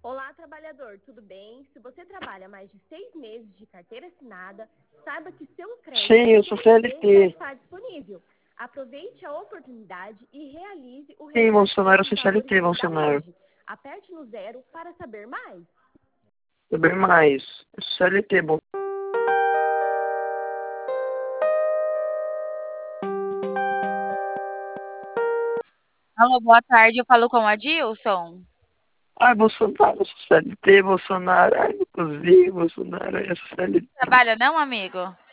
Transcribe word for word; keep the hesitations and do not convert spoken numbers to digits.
Olá, trabalhador, tudo bem? Se você trabalha mais de seis meses de carteira assinada, saiba que seu crédito Sim, eu sou C L T já C L T. está disponível. Aproveite a oportunidade e realize o Sim, resgate Bolsonaro, eu desses sou valores C L T, ainda Bolsonaro. hoje. Aperte no zero para saber mais. Saber mais. Eu sou C L T, bom. Alô, boa tarde, eu falo com o Adilson. Ai, Bolsonaro, eu sou C L T, Bolsonaro. Ai, não consigo, Bolsonaro, eu sou C L T. Trabalha não, amigo?